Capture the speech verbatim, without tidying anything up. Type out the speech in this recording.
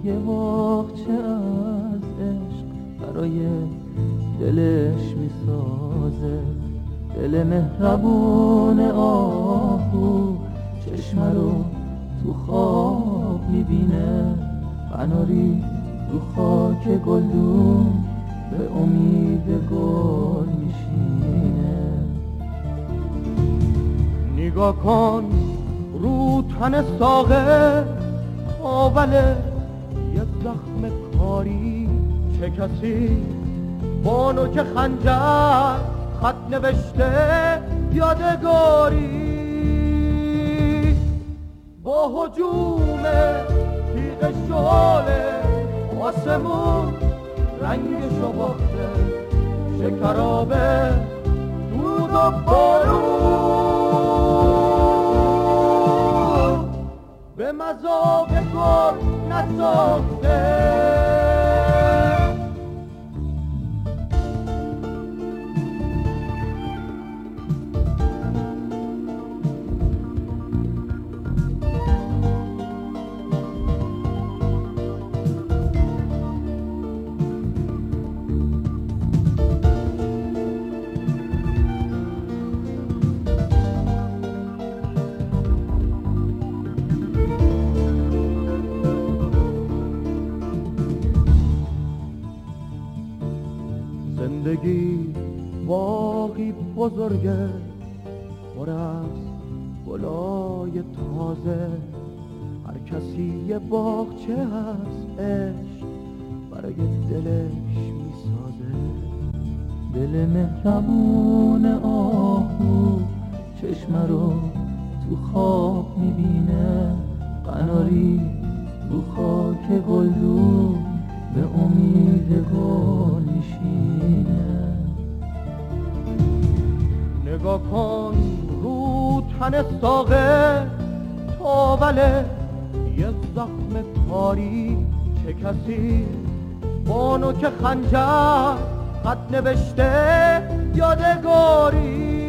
یه باغچه از عشق برای دلش میسازه، دل مهربون آهو چشم رو تو خواب میبینه، قناری تو خاک گلدون به امید گل میشینه. نگاه کن رو تن ساقه آوله یه زخم کاری، چه کسی با نوک خنجر خط نوشته یادگاری، با هجوم تیغ شعله آسمون رنگشو باخته، شکرابه دود و بارون به مذاق گل نساخته. زندگی باغی بزرگه پر از گلای تازه، هر کسی یه باغچه از عشق برای دلش میسازه، دل مهربون آهو چشم رو تو خواب میبینه، قناری رو خاک گلدون به امید گل میشینه. نگاه کن رو تن ساقه تاوله یه زخم کاری، چه کسی با نوک خنجر خط نوشته یادگاری،